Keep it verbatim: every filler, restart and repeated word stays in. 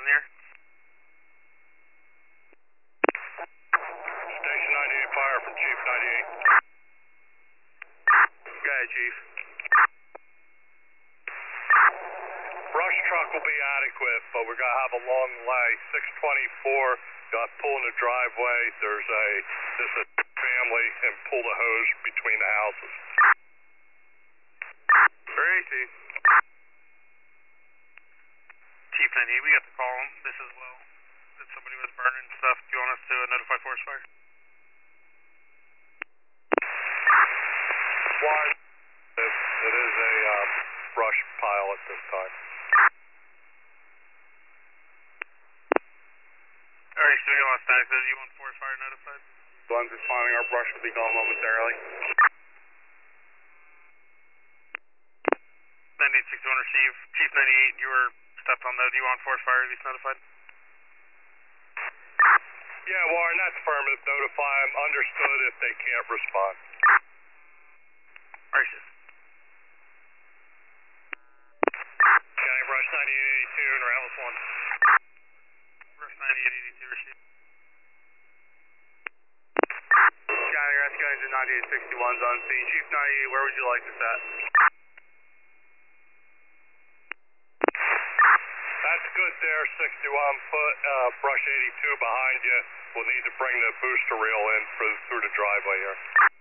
here. Station ninety-eight fire from Chief ninety-eight. Go ahead, Chief. Brush truck will be adequate, but we're going to have a long lay. six twenty-four, got to pull in the driveway. There's a, there's a family and pull the hose between the houses. Very easy. Chief ninety-eight, we got the call. This as well. That somebody was burning stuff. Do you want us to notify forest fire? One, it, it is a uh, brush pile at this time. Alright, so we got static. Do you want forest fire notified? One's responding. Our brush will be gone momentarily. ninety-eight six one receive. Chief ninety-eight, you were stepped on though. Do you want forest fire to be notified? Yeah, Warren, that's affirmative. Notify them. Understood if they can't respond. Alright, sir. County Brush ninety-eight eighty-two and Rattles one. Brush ninety-eight eighty-two receive. County Rescue Engine ninety-eight sixty-one's on scene. Chief ninety-eight, where would you like this at? That's good there, sixty-one foot, uh, brush eighty-two behind you. We'll need to bring the booster reel in for, through the driveway here.